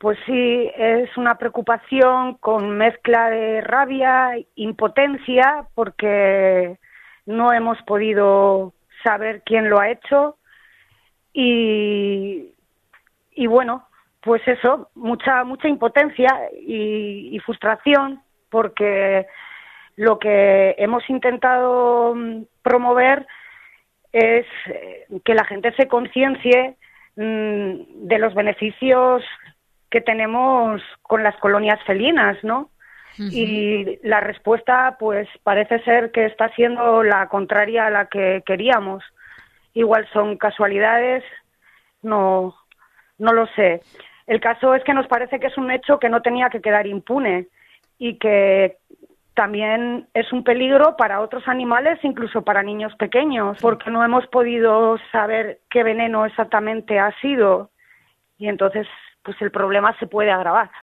Pues sí, es una preocupación con mezcla de rabia, impotencia, porque no hemos podido saber quién lo ha hecho y, y bueno, pues eso, mucha impotencia y frustración, porque lo que hemos intentado promover es que la gente se conciencie de los beneficios que tenemos con las colonias felinas, ¿no? Uh -huh. Y la respuesta, pues, parece ser que está siendo la contraria a la que queríamos. Igual son casualidades, no, no lo sé. El caso es que nos parece que es un hecho que no tenía que quedar impune y que también es un peligro para otros animales, incluso para niños pequeños, porque no hemos podido saber qué veneno exactamente ha sido y entonces pues el problema se puede agravar.